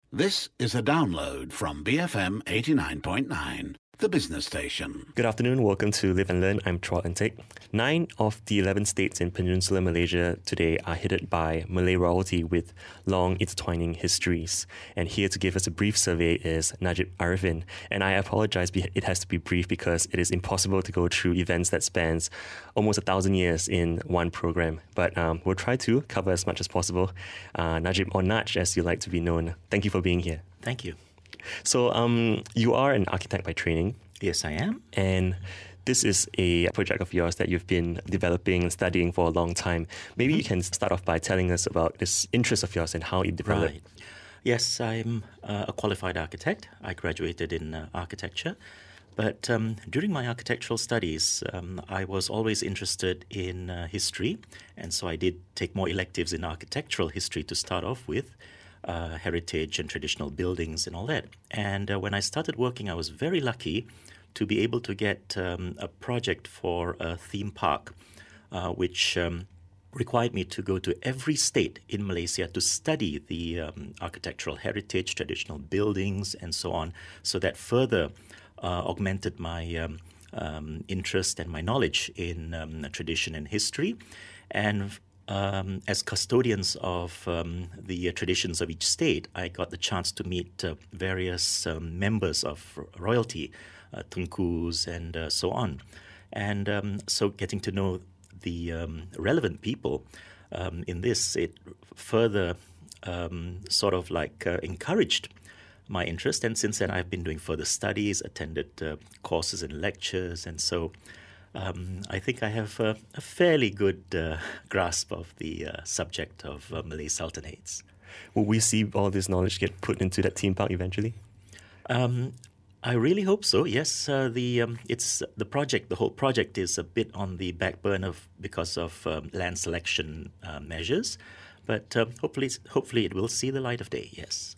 This is a download from BFM 89.9, the business station. Good afternoon, welcome to Live and Learn. I'm Troy Antek. 9 of the 11 states in Peninsular Malaysia today are headed by Malay royalty with long intertwining histories. And here to give us a brief survey is Najib Arifin. And I apologize, it has to be brief because it is impossible to go through events that spans almost 1,000 years in one program. But we'll try to cover as much as possible. Najib, or Naj as you like to be known, thank you for being here. Thank you. So you are an architect by training. Yes, I am. And this is a project of yours that you've been developing and studying for a long time. Maybe you can start off by telling us about this interest of yours and how it developed. Right. Yes, I'm a qualified architect. I graduated in architecture. But during my architectural studies, I was always interested in history. And so I did take more electives in architectural history to start off with. Heritage and traditional buildings and all that. And when I started working, I was very lucky to be able to get a project for a theme park, which required me to go to every state in Malaysia to study the architectural heritage, traditional buildings, and so on, so that further augmented my interest and my knowledge in tradition and history. And as custodians of the traditions of each state, I got the chance to meet various members of royalty, tunkus and so on. And so getting to know the relevant people in this, it further encouraged my interest. And since then, I've been doing further studies, attended courses and lectures, and so I think I have a fairly good grasp of the subject of Malay sultanates. Will we see all this knowledge get put into that theme park eventually? I really hope so. Yes, the project. The whole project is a bit on the back burner because of land selection measures, but hopefully it will see the light of day. Yes.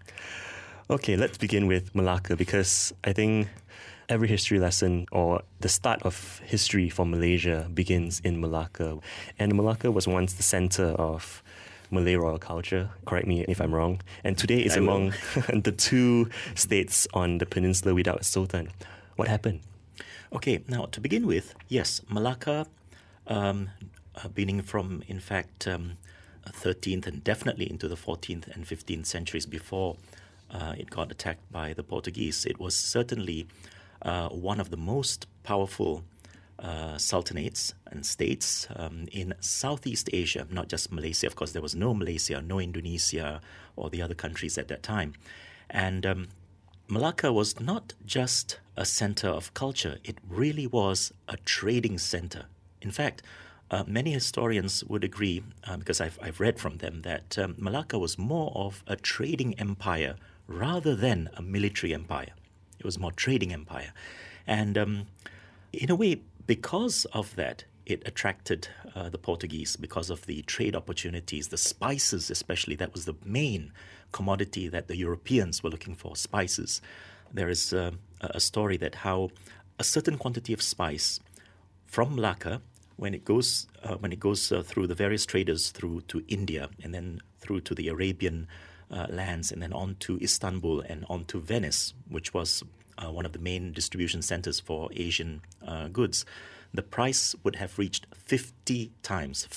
Okay, let's begin with Malacca because I think every history lesson or the start of history for Malaysia begins in Malacca. And Malacca was once the center of Malay royal culture, correct me if I'm wrong. And today is among the 2 states on the peninsula without a sultan. What happened? Okay, now to begin with, yes, Malacca, beginning from, in fact, 13th and definitely into the 14th and 15th centuries before it got attacked by the Portuguese, it was certainly one of the most powerful sultanates and states in Southeast Asia, not just Malaysia. Of course, there was no Malaysia, no Indonesia, or the other countries at that time. And Malacca was not just a center of culture, it really was a trading center. In fact, many historians would agree, because I've read from them, that Malacca was more of a trading empire rather than a military empire. It was more trading empire. And in a way, because of that, it attracted the Portuguese because of the trade opportunities, the spices especially. That was the main commodity that the Europeans were looking for, spices. There is a story that how a certain quantity of spice from Malacca, when it goes through the various traders through to India and then through to the Arabian lands and then on to Istanbul and on to Venice, which was one of the main distribution centers for Asian goods, the price would have reached 50 times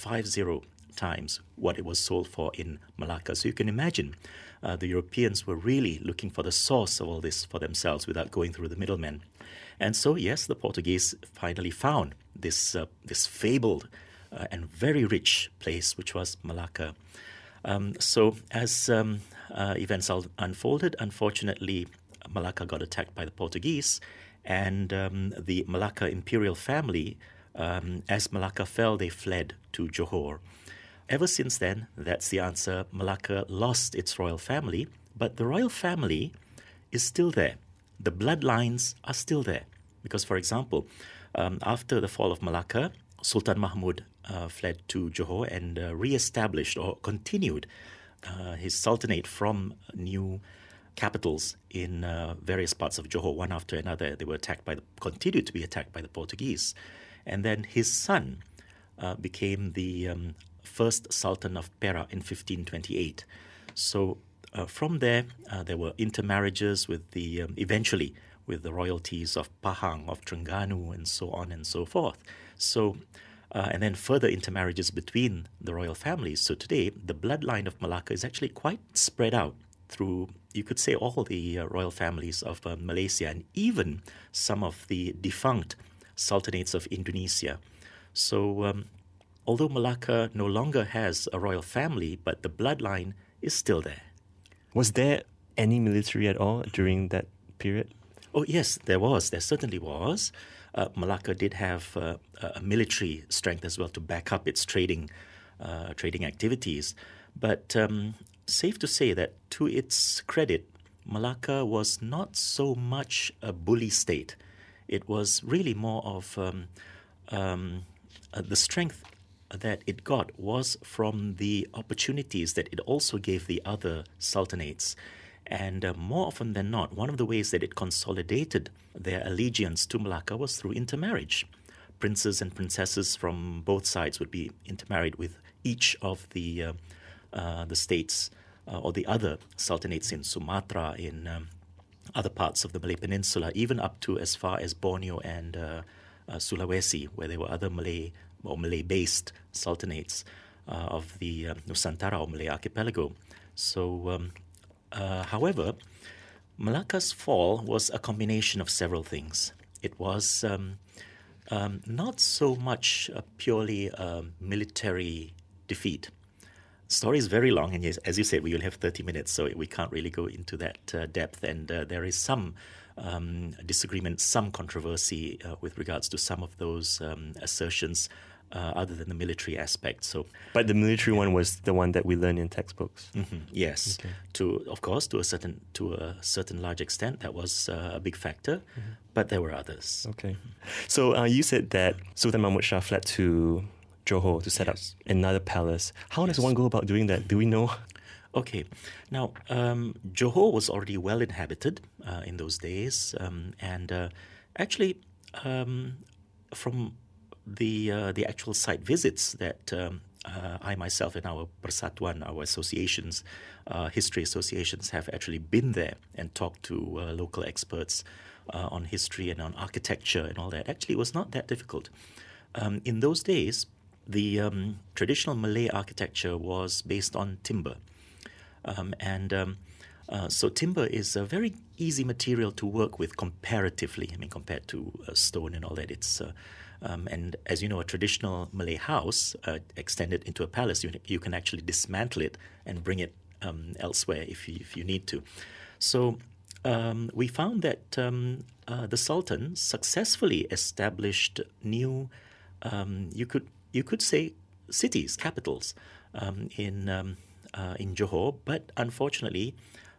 what it was sold for in Malacca. So you can imagine the Europeans were really looking for the source of all this for themselves without going through the middlemen. And so, yes, the Portuguese finally found this fabled and very rich place, which was Malacca. So as events unfolded, unfortunately, Malacca got attacked by the Portuguese, and the Malacca imperial family, as Malacca fell, they fled to Johor. Ever since then, that's the answer, Malacca lost its royal family, but the royal family is still there. The bloodlines are still there. Because, for example, after the fall of Malacca, Sultan Mahmud fled to Johor and re-established or continued his sultanate from new capitals in various parts of Johor, one after another. They were continued to be attacked by the Portuguese. And then his son became the first Sultan of Perak in 1528. So from there, there were intermarriages with eventually with the royalties of Pahang, of Terengganu, and so on and so forth. So, and then further intermarriages between the royal families. So today, the bloodline of Malacca is actually quite spread out through, you could say, all the royal families of Malaysia, and even some of the defunct sultanates of Indonesia. So, although Malacca no longer has a royal family, but the bloodline is still there. Was there any military at all during that period? Oh, yes, there was. There certainly was. Malacca did have a military strength as well to back up its trading activities. But safe to say that, to its credit, Malacca was not so much a bully state. It was really more of the strength that it got was from the opportunities that it also gave the other sultanates. And more often than not, one of the ways that it consolidated their allegiance to Malacca was through intermarriage. Princes and princesses from both sides would be intermarried with each of the states or the other sultanates in Sumatra, in other parts of the Malay Peninsula, even up to as far as Borneo and Sulawesi, where there were other Malay or Malay-based sultanates of the Nusantara or Malay archipelago. So, however, Malacca's fall was a combination of several things. It was not so much a purely military defeat. The story is very long, and yes, as you said, we will have 30 minutes, so we can't really go into that depth. And there is some disagreement, some controversy with regards to some of those assertions, other than the military aspect. So, but the military one was the one that we learn in textbooks. Mm-hmm, yes, okay. To a certain large extent, that was a big factor, but there were others. Okay, so you said that Sultan Mahmud Shah fled to Johor to set up another palace. How does one go about doing that? Do we know? Okay, now Johor was already well inhabited in those days, and actually from the actual site visits that I myself and our Persatuan, our associations, history associations, have actually been there and talked to local experts on history and on architecture and all that. Actually, it was not that difficult. In those days, the traditional Malay architecture was based on timber. So timber is a very easy material to work with comparatively. I mean, compared to stone and all that. It's and as you know, a traditional Malay house extended into a palace, you can actually dismantle it and bring it elsewhere if you need to. So we found that the Sultan successfully established new, you could say, cities, capitals in Johor, but unfortunately,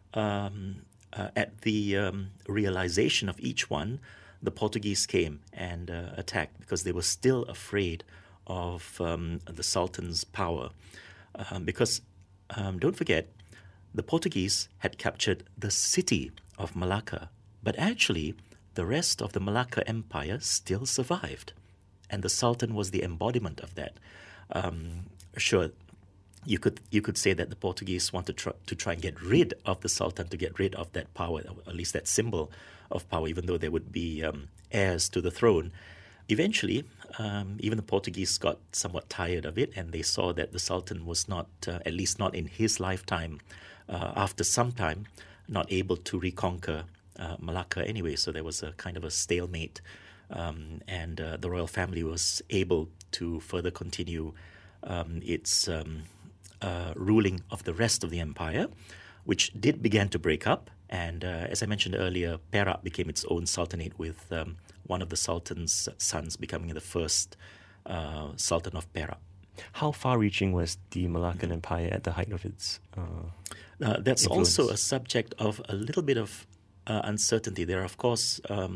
at the realization of each one, the Portuguese came and attacked because they were still afraid of the Sultan's power. Because, don't forget, the Portuguese had captured the city of Malacca, but actually the rest of the Malacca Empire still survived. And the Sultan was the embodiment of that. Sure, you could say that the Portuguese wanted to try and get rid of the Sultan, to get rid of that power, or at least that symbol of power, even though there would be heirs to the throne. Eventually, even the Portuguese got somewhat tired of it, and they saw that the Sultan was not, at least not in his lifetime, after some time, not able to reconquer Malacca anyway. So there was a kind of a stalemate, and the royal family was able to further continue its ruling of the rest of the empire, which did begin to break up. And as I mentioned earlier, Perak became its own sultanate, with one of the sultan's sons becoming the first sultan of Perak. How far-reaching was the Malaccan Empire at the height of its that's influence? Also a subject of a little bit of uncertainty. There are, of course,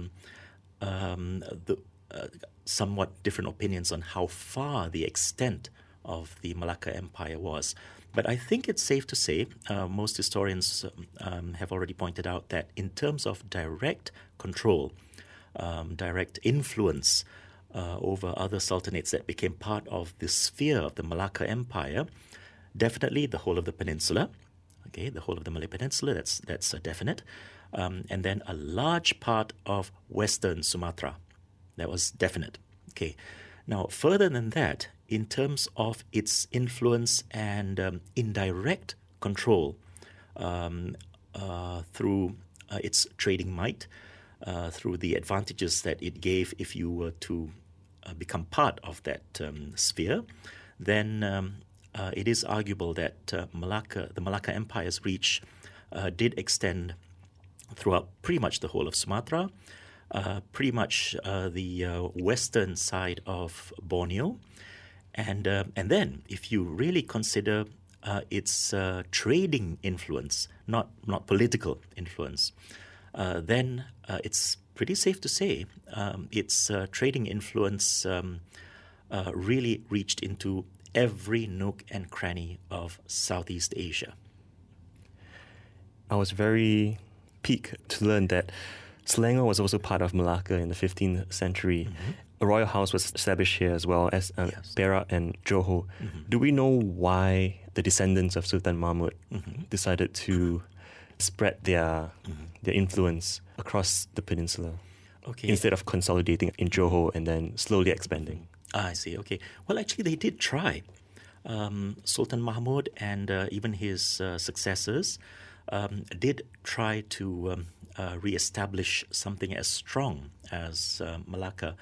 somewhat different opinions on how far the extent of the Malacca Empire was. But I think it's safe to say, most historians have already pointed out, that in terms of direct control, direct influence over other sultanates that became part of the sphere of the Malacca Empire, definitely the whole of the peninsula, okay, the whole of the Malay Peninsula, that's definite. And then a large part of Western Sumatra, that was definite. Okay, now further than that, in terms of its influence and indirect control through its trading might, through the advantages that it gave if you were to become part of that sphere, then it is arguable that the Malacca Empire's reach did extend throughout pretty much the whole of Sumatra, pretty much the western side of Borneo, and then if you really consider its trading influence, not political influence, then it's pretty safe to say its trading influence really reached into every nook and cranny of Southeast Asia. I was very piqued to learn that Selangor was also part of Malacca in the 15th century. Mm-hmm. A royal house was established here as well as Yes. Perak and Johor. Mm-hmm. Do we know why the descendants of Sultan Mahmud decided to spread their influence across the peninsula instead of consolidating in Johor and then slowly expanding? I see. Okay. Well, actually, they did try. Sultan Mahmud and even his successors did try to re-establish something as strong as Malacca,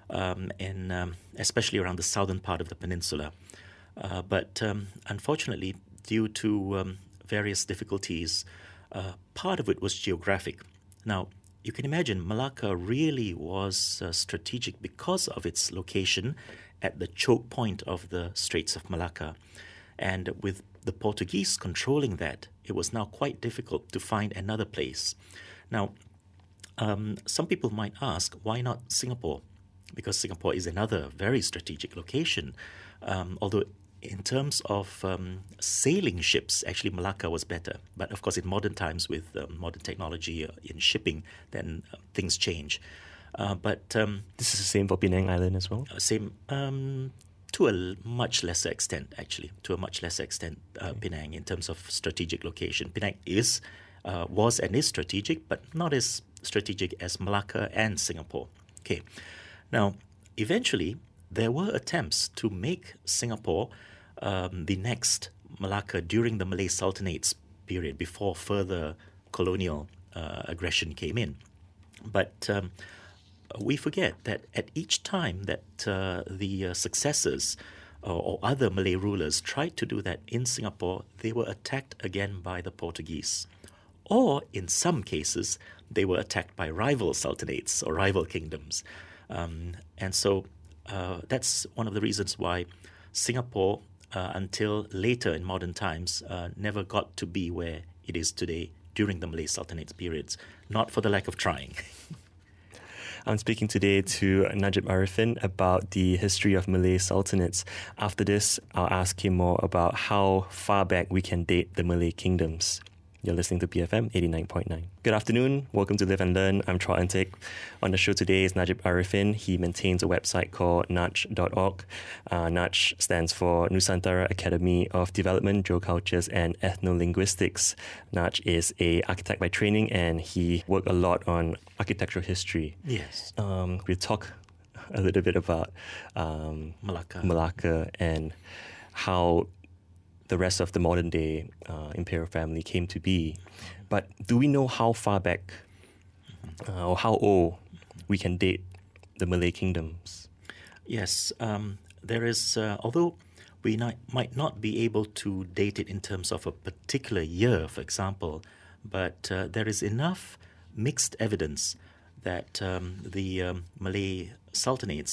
especially around the southern part of the peninsula. But unfortunately, due to various difficulties, part of it was geographic. Now, you can imagine Malacca really was strategic because of its location at the choke point of the Straits of Malacca. And with the Portuguese controlling that, it was now quite difficult to find another place. Now, some people might ask, why not Singapore? Because Singapore is another very strategic location. Although in terms of sailing ships, actually Malacca was better. But of course, in modern times with modern technology in shipping, then things change. But this is the same for Penang Island as well? Same to a much lesser extent, actually. To a much lesser extent, Penang in terms of strategic location. Penang was and is strategic, but not as strategic as Malacca and Singapore. Okay. Now, eventually, there were attempts to make Singapore the next Malacca during the Malay Sultanate's period, before further colonial aggression came in. But we forget that at each time that the successors or other Malay rulers tried to do that in Singapore, they were attacked again by the Portuguese. Or, in some cases, they were attacked by rival sultanates or rival kingdoms. And so that's one of the reasons why Singapore, until later in modern times, never got to be where it is today during the Malay Sultanate's periods, not for the lack of trying. I'm speaking today to Najib Arifin about the history of Malay Sultanates. After this, I'll ask him more about how far back we can date the Malay kingdoms. You're listening to BFM 89.9. Good afternoon. Welcome to Live and Learn. I'm Troy Antic. On the show today is Najib Arifin. He maintains a website called nach.org. Nach stands for Nusantara Academy of Development, Geocultures and Ethnolinguistics. Nach is an architect by training and he worked a lot on architectural history. Yes. We'll talk a little bit about Malacca and how the rest of the modern day imperial family came to be. But do we know how far back or how old we can date the Malay kingdoms? Yes, there is, although we might not be able to date it in terms of a particular year, for example, but there is enough mixed evidence that the Malay sultanates,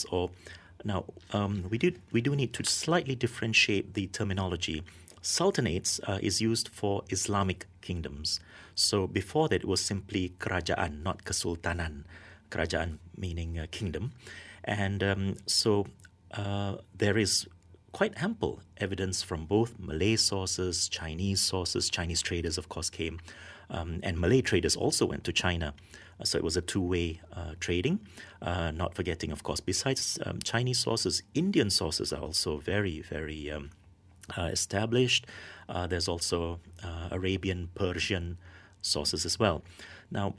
we do need to slightly differentiate the terminology. Sultanates is used for Islamic kingdoms. So before that, it was simply kerajaan, not kesultanan. Kerajaan meaning kingdom. And so there is quite ample evidence from both Malay sources, Chinese traders, of course, came, and Malay traders also went to China. So it was a two-way trading. Not forgetting, of course, besides Chinese sources, Indian sources are also very, very established. There's also Arabian, Persian sources as well. Now,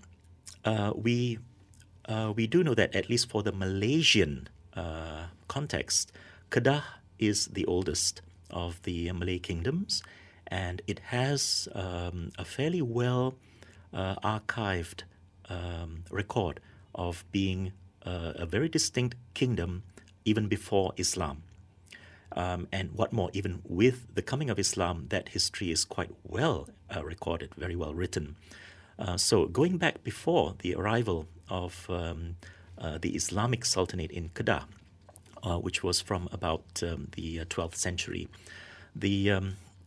we do know that at least for the Malaysian context, Kedah is the oldest of the Malay kingdoms, and it has a fairly well archived record of being a very distinct kingdom even before Islam. And what more, even with the coming of Islam, that history is quite well recorded, very well written. So going back before the arrival of the Islamic Sultanate in Kedah, which was from about the 12th century, the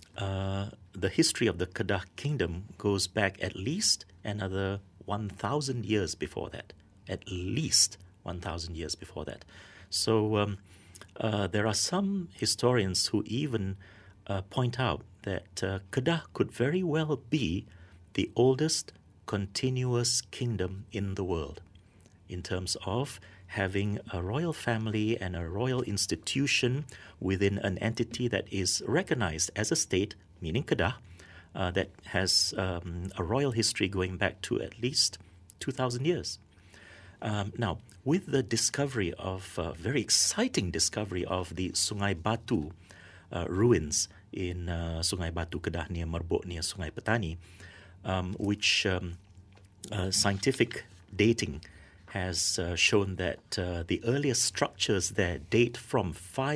history of the Kedah kingdom goes back at least another 1,000 years before that. At least 1,000 years before that. So there are some historians who even point out that Kedah could very well be the oldest continuous kingdom in the world in terms of having a royal family and a royal institution within an entity that is recognized as a state, meaning Kedah, that has a royal history going back to at least 2,000 years. Now, with the discovery of, very exciting discovery of the Sungai Batu ruins in Sungai Batu, Kedah, near Merbok, near Sungai Petani, which scientific dating has shown that the earliest structures there date from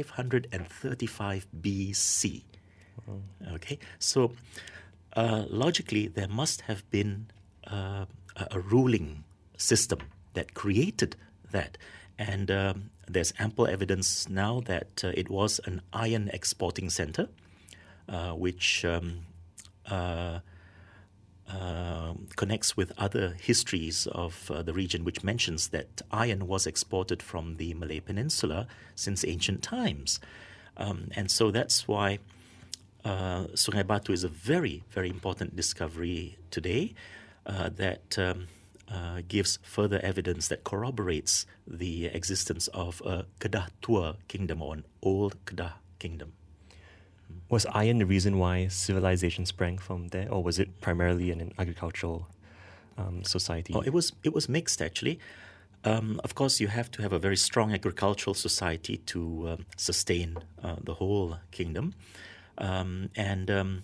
535 BC. Okay, so logically, there must have been a ruling system that created that. And there's ample evidence now that it was an iron exporting center, which connects with other histories of the region, which mentions that iron was exported from the Malay Peninsula since ancient times. And so that's why Sungai Batu is a very, very important discovery today that gives further evidence that corroborates the existence of a Kedah Tua kingdom, or an old Kedah kingdom. Was iron the reason why civilization sprang from there, or was it primarily an agricultural society? Oh, it was mixed, actually. Of course, you have to have a very strong agricultural society to sustain the whole kingdom. Kedah,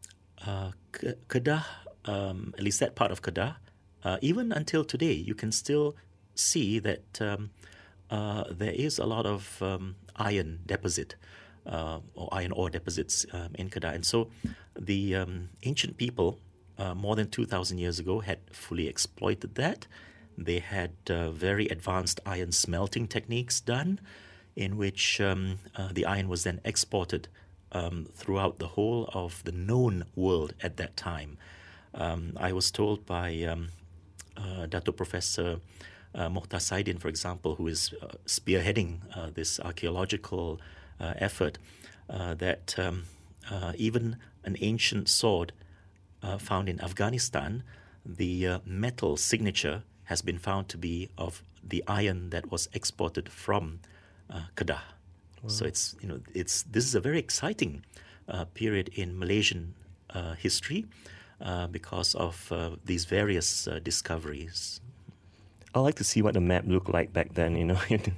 at least that part of Kedah, even until today, you can still see that there is a lot of iron deposit or iron ore deposits in Kedah. And so the ancient people, more than 2,000 years ago, had fully exploited that. They had very advanced iron smelting techniques done, in which the iron was then exported throughout the whole of the known world at that time. I was told by Dato Professor Mokhtar Saidin, for example, who is spearheading this archaeological effort, that even an ancient sword found in Afghanistan, the metal signature has been found to be of the iron that was exported from Kedah. Wow. So this is a very exciting period in Malaysian history because of these various discoveries. I'd like to see what the map looked like back then, in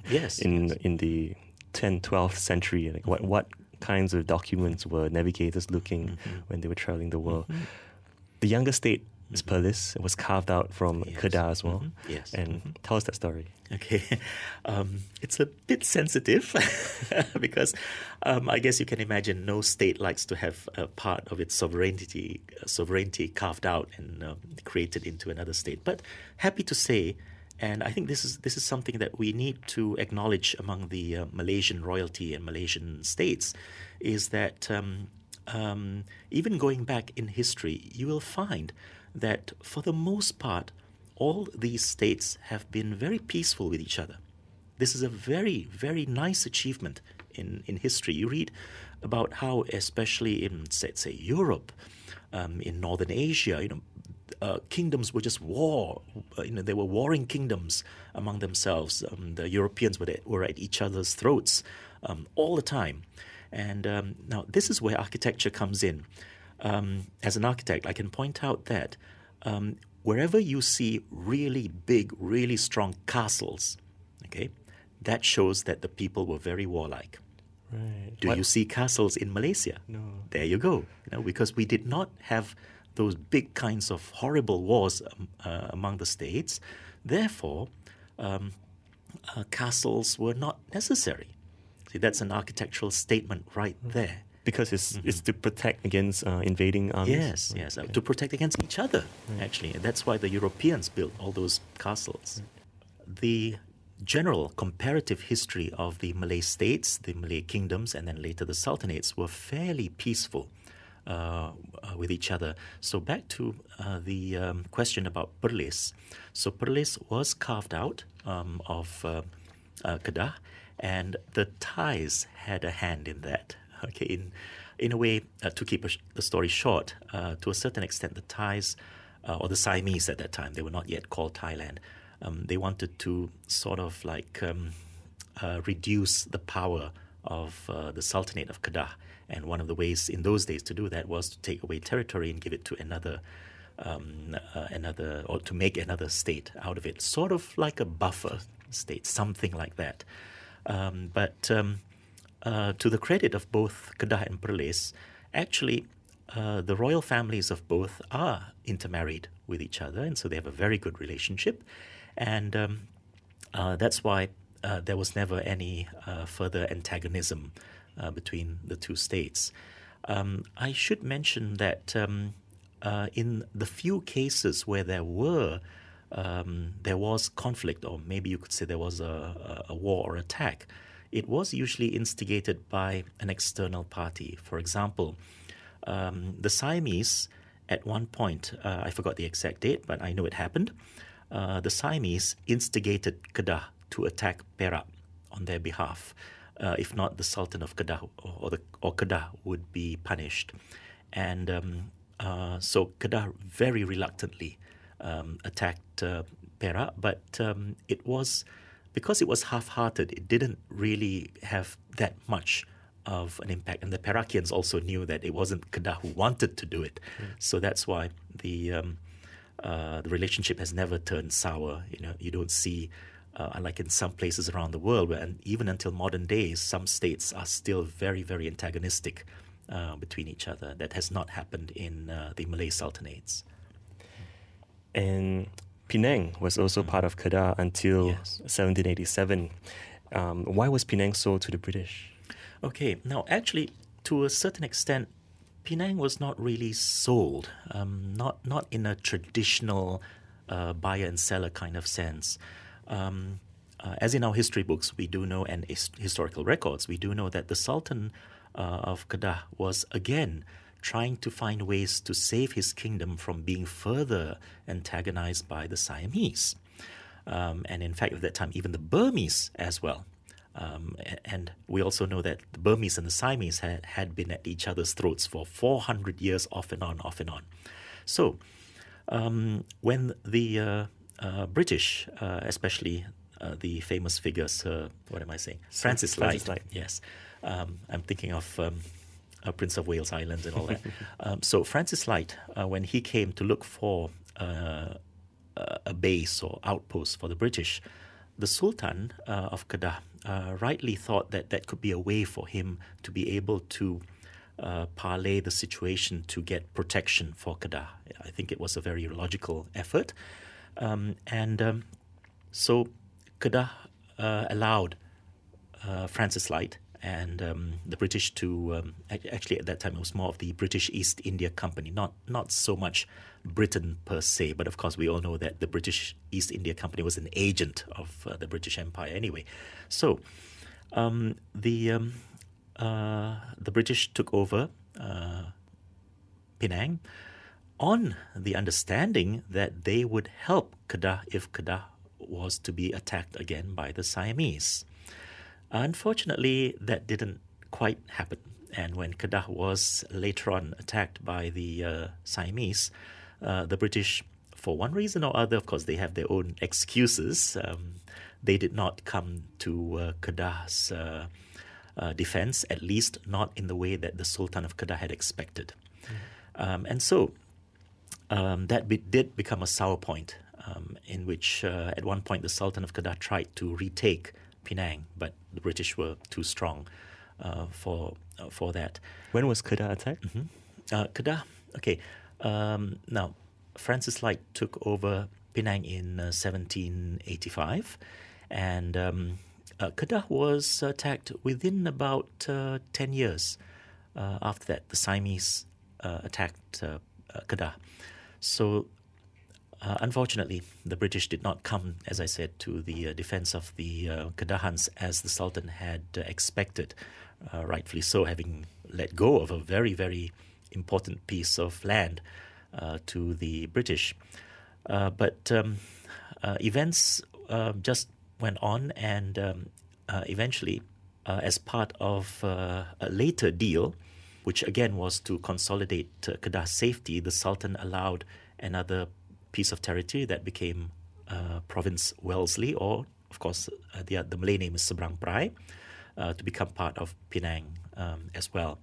the 10th, 12th century. Like what kinds of documents were navigators looking when they were traveling the world. The younger state is Perlis. It was carved out from Kedah as well. Yes. And tell us that story. Okay. It's a bit sensitive because I guess you can imagine no state likes to have a part of its sovereignty carved out and created into another state. But happy to say, and I think this is something that we need to acknowledge among the Malaysian royalty and Malaysian states, is that even going back in history, you will find that for the most part, all these states have been very peaceful with each other. This is a very, very nice achievement in history. You read about how, especially in, say Europe, in Northern Asia, kingdoms were just they were warring kingdoms among themselves. The Europeans were at each other's throats all the time. And now this is where architecture comes in. As an architect, I can point out that wherever you see really big, really strong castles, okay, that shows that the people were very warlike. Right. Do you see castles in Malaysia? No. There you go. Because we did not have those big kinds of horrible wars among the states. Therefore, castles were not necessary. See, that's an architectural statement right there. Because it's to protect against invading armies. Yes, to protect against each other, actually. And that's why the Europeans built all those castles. The general comparative history of the Malay states, the Malay kingdoms, and then later the sultanates were fairly peaceful with each other. So back to the question about Perlis. So Perlis was carved out of Kedah, and the Thais had a hand in that. Okay, in a way, to keep the story short, to a certain extent, the Thais, or the Siamese at that time, they were not yet called Thailand, they wanted to sort of like reduce the power of the Sultanate of Kedah. And one of the ways in those days to do that was to take away territory and give it to another, or to make another state out of it, sort of like a buffer state, something like that. But to the credit of both Kedah and Perlis, actually, the royal families of both are intermarried with each other, and so they have a very good relationship. And that's why there was never any further antagonism between the two states. I should mention that in the few cases where there was conflict, or maybe you could say there was a war or attack, it was usually instigated by an external party. For example, the Siamese, at one point, I forgot the exact date, but I know it happened, the Siamese instigated Kedah to attack Perak on their behalf. If not, the Sultan of Kedah or Kedah would be punished. And so Kedah very reluctantly attacked Perak, but it was, because it was half-hearted, it didn't really have that much of an impact. And the Perakians also knew that it wasn't Kedah who wanted to do it. So that's why the relationship has never turned sour. You don't see, unlike in some places around the world, and even until modern days, some states are still very, very antagonistic between each other. That has not happened in the Malay sultanates. And Penang was also part of Kedah until 1787. Why was Penang sold to the British? Okay, now actually, to a certain extent, Penang was not really sold, not in a traditional buyer and seller kind of sense. As in our history books, we do know, and historical records, we do know that the Sultan of Kedah was again trying to find ways to save his kingdom from being further antagonized by the Siamese. And in fact, at that time, even the Burmese as well. And we also know that the Burmese and the Siamese had been at each other's throats for 400 years, off and on. So when the British, especially the famous figure, Francis Light. Yes. I'm thinking of Prince of Wales Islands and all that. So Francis Light, when he came to look for a base or outpost for the British, the Sultan of Kedah rightly thought that could be a way for him to be able to parlay the situation to get protection for Kedah. I think it was a very logical effort. So Kedah allowed Francis Light and the British to, actually at that time it was more of the British East India Company, not so much Britain per se, but of course we all know that the British East India Company was an agent of the British Empire anyway. So the British took over Penang on the understanding that they would help Kedah if Kedah was to be attacked again by the Siamese. Unfortunately, that didn't quite happen. And when Kedah was later on attacked by the Siamese, the British, for one reason or other, of course, they have their own excuses. They did not come to Kedah's defense, at least not in the way that the Sultan of Kedah had expected. And so that did become a sour point, in which at one point the Sultan of Kedah tried to retake Penang, but the British were too strong for that. When was Kedah attacked? Kedah, okay. Now, Francis Light took over Penang in 1785, and Kedah was attacked within about 10 years after that. The Siamese attacked Kedah. So, unfortunately, the British did not come, as I said, to the defense of the Kedahans as the Sultan had expected, rightfully so, having let go of a very, very important piece of land to the British. But events just went on, and eventually, as part of a later deal, which again was to consolidate Kedah's safety, the Sultan allowed another piece of territory that became Province Wellesley, or of course the Malay name is Seberang Perai, to become part of Penang as well.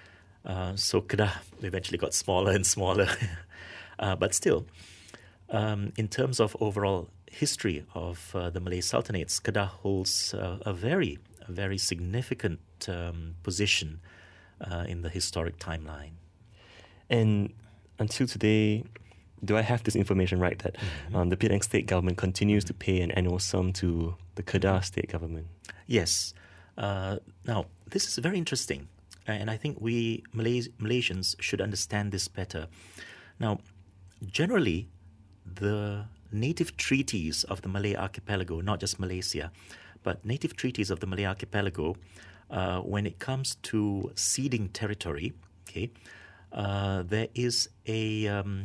So Kedah eventually got smaller and smaller. But still, in terms of overall history of the Malay Sultanates, Kedah holds a very significant position in the historic timeline. And until today, do I have this information right that the Penang state government continues to pay an annual sum to the Kedah state government? Yes. Now, this is very interesting, and I think we Malaysians should understand this better. Now, generally, the native treaties of the Malay archipelago, not just Malaysia, but native treaties of the Malay archipelago, when it comes to ceding territory, okay, there is a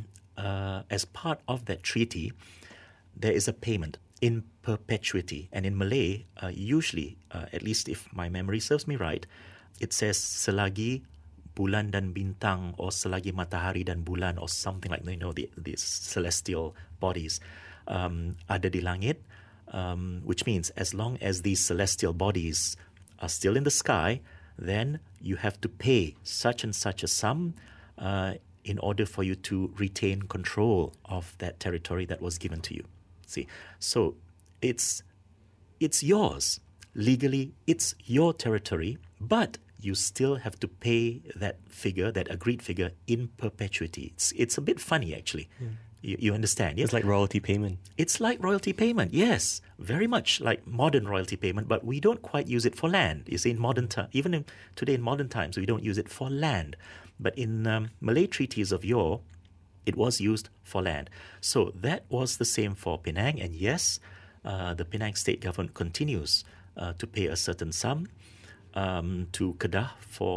as part of that treaty, there is a payment in perpetuity. And in Malay, usually, at least if my memory serves me right, it says selagi bulan dan bintang, or selagi matahari dan bulan, or something like, these celestial bodies ada di langit, which means as long as these celestial bodies are still in the sky, then you have to pay such and such a sum in order for you to retain control of that territory that was given to you. See, so it's yours. Legally, it's your territory, but you still have to pay that figure, that agreed figure, in perpetuity. It's a bit funny, actually. You understand? Yes? It's like royalty payment. It's like royalty payment, yes. Very much like modern royalty payment, but we don't quite use it for land. You see, in modern today in modern times, we don't use it for land. But in Malay treaties of yore, it was used for land. So that was the same for Penang. And yes, the Penang state government continues to pay a certain sum to Kedah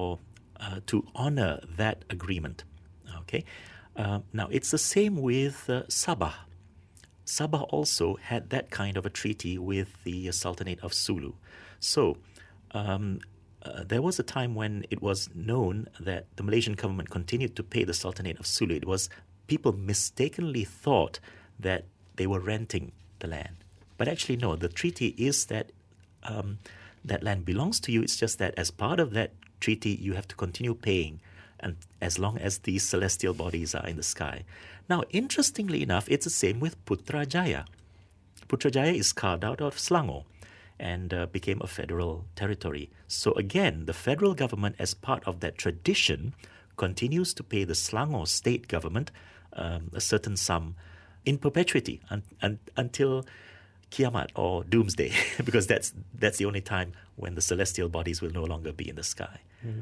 to honor that agreement. Okay. Now, it's the same with Sabah. Sabah also had that kind of a treaty with the Sultanate of Sulu. So there was a time when it was known that the Malaysian government continued to pay the Sultanate of Sulu. It was people mistakenly thought that they were renting the land. But actually, no, the treaty is that that land belongs to you. It's just that as part of that treaty, you have to continue paying, and as long as these celestial bodies are in the sky. Now, interestingly enough, it's the same with Putrajaya. Putrajaya is carved out of Selangor and became a federal territory. So again, the federal government, as part of that tradition, continues to pay the Selangor state government a certain sum in perpetuity until Kiamat or Doomsday, because that's the only time when the celestial bodies will no longer be in the sky.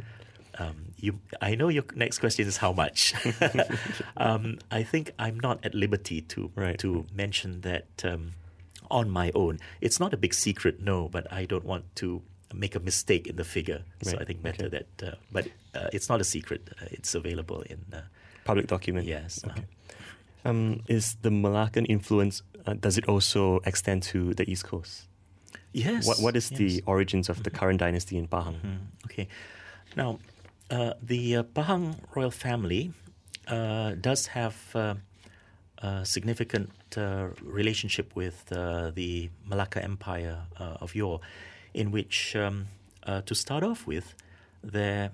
I know your next question is how much. I think I'm not at liberty to mention that on my own. It's not a big secret, no, but I don't want to make a mistake in the figure. So I think better that, but it's not a secret. It's available in public document. Yes. Okay. Is the Malaccan influence, does it also extend to the East Coast? Yes. What is the origins of the current dynasty in Pahang? Okay. Now, the Pahang royal family does have a significant relationship with the Malacca Empire of yore, in which to start off with, I'd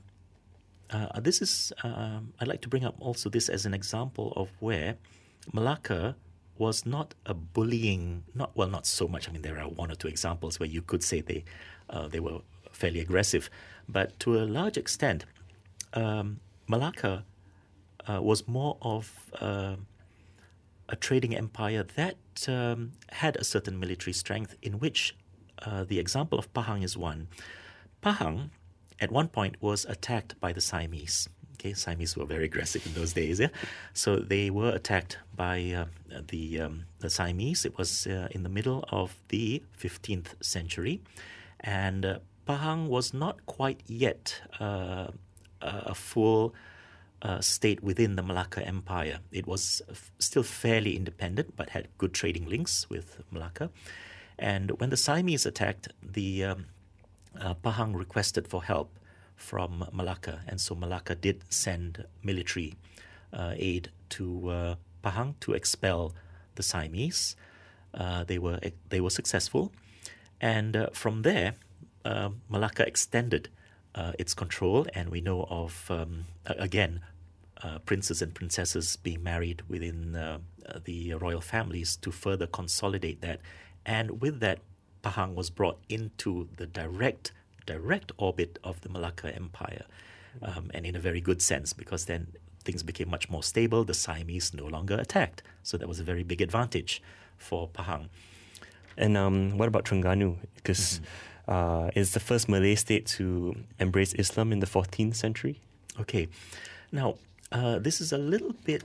like to bring up also this as an example of where Malacca was not a bullying, not so much. I mean, there are one or two examples where you could say they were fairly aggressive, but to a large extent, Malacca was more of a trading empire that had a certain military strength, in which the example of Pahang is one. Pahang, at one point, was attacked by the Siamese. Okay, Siamese were very aggressive in those days, yeah. So they were attacked by the Siamese. It was in the middle of the 15th century, and Pahang was not quite yet a full state within the Malacca Empire. It was still fairly independent, but had good trading links with Malacca. And when the Siamese attacked, the Pahang requested for help from Malacca, and so Malacca did send military aid to Pahang to expel the Siamese. They were successful, and from there, Malacca extended its control, and we know of princes and princesses being married within the royal families to further consolidate that. And with that, Pahang was brought into the direct orbit of the Malacca Empire, and in a very good sense, because then things became much more stable. The Siamese no longer attacked, so that was a very big advantage for Pahang. And what about Terengganu? Because it's the first Malay state to embrace Islam in the 14th century. Okay, now this is a little bit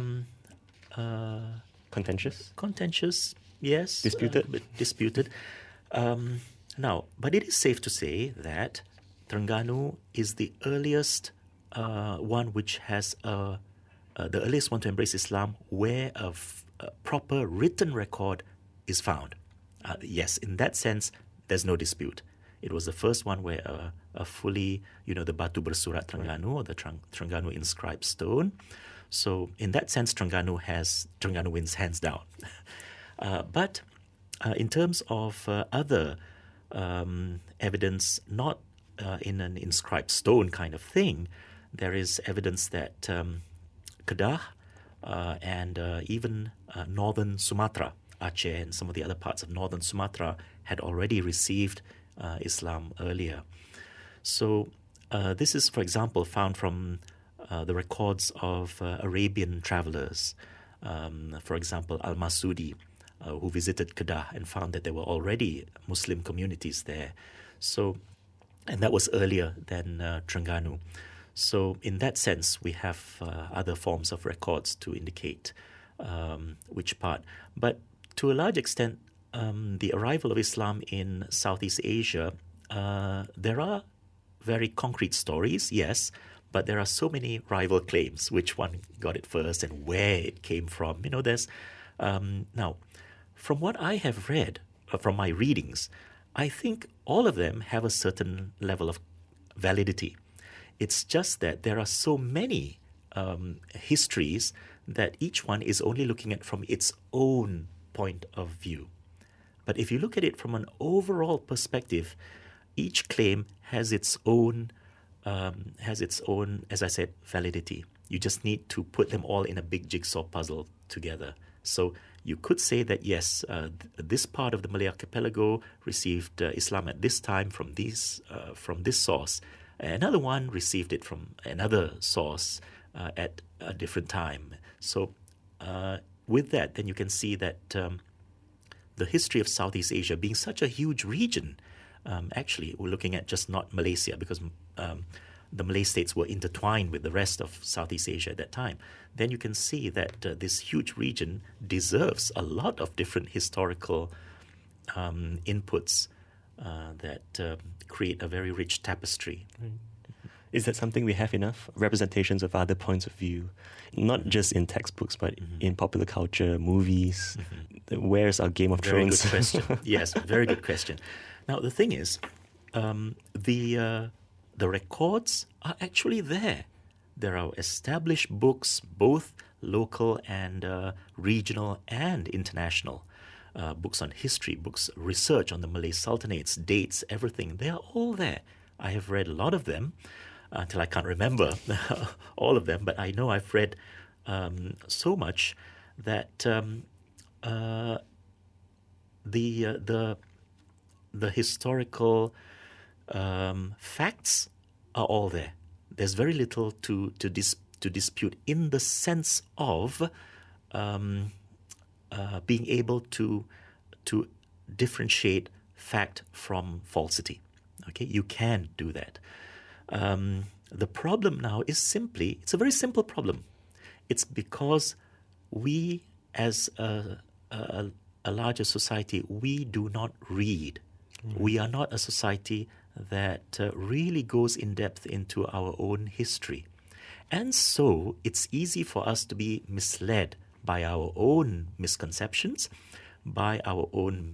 contentious. Contentious, yes. Disputed. Disputed. Now, but it is safe to say that Terengganu is the earliest one which has the earliest one to embrace Islam where a proper written record is found. Yes, in that sense, there's no dispute. It was the first one where a fully, the Batu Bersurat Terengganu, or the Terengganu inscribed stone. So in that sense, Terengganu wins hands down. But in terms of other evidence, not in an inscribed stone kind of thing, there is evidence that Kedah and even northern Sumatra, Aceh and some of the other parts of northern Sumatra had already received Islam earlier. So this is, for example, found from the records of Arabian travelers. For example, Al-Masudi, who visited Kedah and found that there were already Muslim communities there. So, and that was earlier than Terengganu. So in that sense, we have other forms of records to indicate which part. But to a large extent, the arrival of Islam in Southeast Asia, there are very concrete stories, yes, but there are so many rival claims, which one got it first and where it came from. There's now, from what I have read, from my readings, I think all of them have a certain level of validity. It's just that there are so many histories that each one is only looking at from its own point of view. But if you look at it from an overall perspective, each claim has its own, as I said, validity. You just need to put them all in a big jigsaw puzzle together. So you could say that, yes, this part of the Malay archipelago received Islam at this time from this source. Another one received it from another source at a different time. So with that, then you can see that the history of Southeast Asia being such a huge region, actually, we're looking at just not Malaysia, because the Malay states were intertwined with the rest of Southeast Asia at that time, then you can see that this huge region deserves a lot of different historical inputs that create a very rich tapestry. Right. Is that something we have enough representations of other points of view, not just in textbooks, but in popular culture, movies? Where's our Game of Thrones? Very good question. Yes, very good question. Now, the thing is, the records are actually there. There are established books, both local and regional and international. books on history, books, research on the Malay Sultanates, dates, everything. They are all there. I have read a lot of them until I can't remember all of them, but I know I've read so much that the historical facts are all there. There's very little to dispute in the sense of being able to differentiate fact from falsity. Okay, you can do that. The problem now is simply, it's a very simple problem. It's because we, as a larger society, we do not read. We are not a society that really goes in depth into our own history. And so it's easy for us to be misled by our own misconceptions, by our own,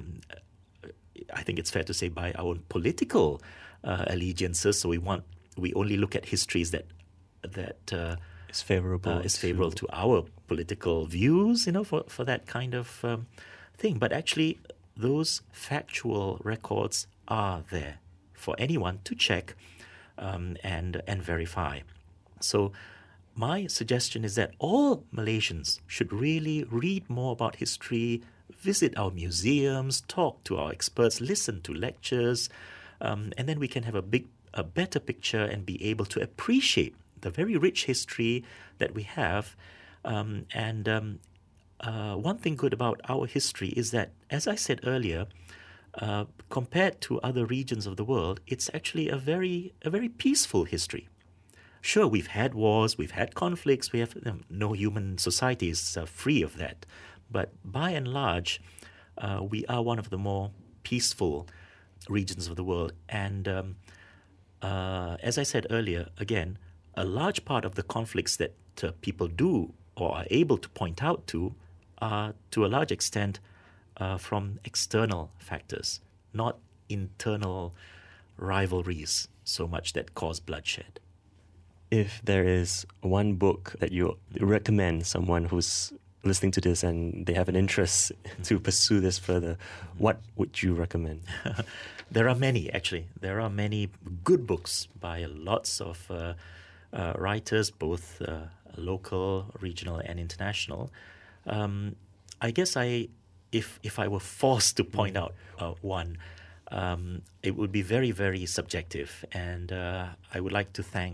I think it's fair to say, by our own political allegiances. So we only look at histories that is favorable to our political views, for that kind of thing. But actually, those factual records are there for anyone to check and verify. So my suggestion is that all Malaysians should really read more about history, visit our museums, talk to our experts, listen to lectures, and then we can have a better picture and be able to appreciate the very rich history that we have. One thing good about our history is that, as I said earlier, compared to other regions of the world, it's actually a very peaceful history. Sure, we've had wars, we've had conflicts, we have no human society is free of that. But by and large, we are one of the more peaceful regions of the world. And as I said earlier, again, a large part of the conflicts that people do or are able to point out to are, to a large extent, from external factors, not internal rivalries so much that cause bloodshed. If there is one book that you recommend someone who's listening to this and they have an interest to pursue this further, what would you recommend? There are many, actually. There are many good books by lots of writers, both local, regional, and international. I guess if I were forced to point out one, it would be very, very subjective. And I would like to thank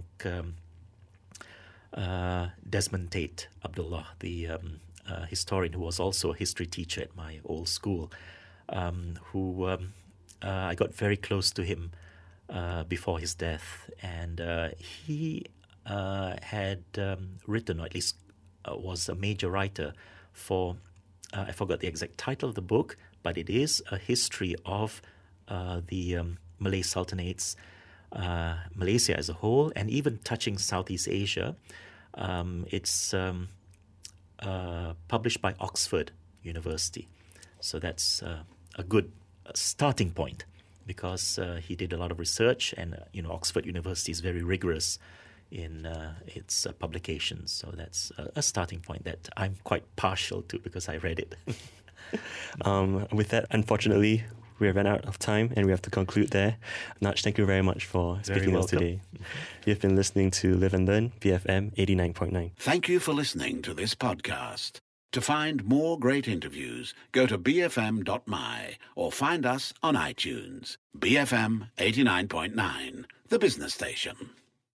Desmond Tate Abdullah, the historian who was also a history teacher at my old school, who I got very close to him before his death. And he had written, or at least was a major writer for, I forgot the exact title of the book, but it is a history of the Malay Sultanates, Malaysia as a whole, and even touching Southeast Asia. It's published by Oxford University. So that's a good starting point, because he did a lot of research, and Oxford University is very rigorous in its publications. So that's a starting point that I'm quite partial to because I read it. With that, unfortunately, we have run out of time and we have to conclude there. Naj, thank you very much for speaking to us today. You've been listening to Live and Learn, BFM 89.9. Thank you for listening to this podcast. To find more great interviews, go to bfm.my or find us on iTunes. BFM 89.9, the business station.